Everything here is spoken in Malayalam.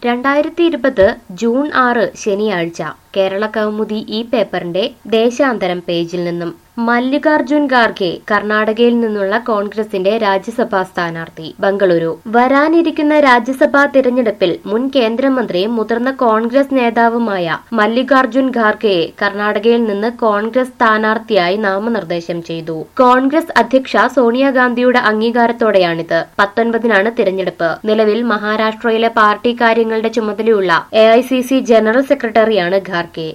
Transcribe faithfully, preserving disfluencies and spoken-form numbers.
രണ്ടായിരത്തി ഇരുപത് ജൂൺ ആറ് ശനിയാഴ്ച കേരള കൗമുദി ഈ പേപ്പറിന്റെ ദേശാന്തരം പേജിൽ നിന്നും മല്ലികാർജുൻ ഖാർഗെ കർണാടകയിൽ നിന്നുള്ള കോൺഗ്രസിന്റെ രാജ്യസഭാ സ്ഥാനാർത്ഥി ബംഗളൂരു. വരാനിരിക്കുന്ന രാജ്യസഭാ തിരഞ്ഞെടുപ്പിൽ മുൻ കേന്ദ്രമന്ത്രിയും മുതിർന്ന കോൺഗ്രസ് നേതാവുമായ മല്ലികാർജുൻ ഖാർഗെയെ കർണാടകയിൽ നിന്ന് കോൺഗ്രസ് സ്ഥാനാർത്ഥിയായി നാമനിർദ്ദേശം ചെയ്തു. കോൺഗ്രസ് അധ്യക്ഷ സോണിയാഗാന്ധിയുടെ അംഗീകാരത്തോടെയാണിത്. പത്തൊൻപതിനാണ് തിരഞ്ഞെടുപ്പ്. നിലവിൽ മഹാരാഷ്ട്രയിലെ പാർട്ടി കാര്യങ്ങളുടെ ചുമതലയുള്ള A I C C general സെക്രട്ടറിയാണ് ഖാർഗെ.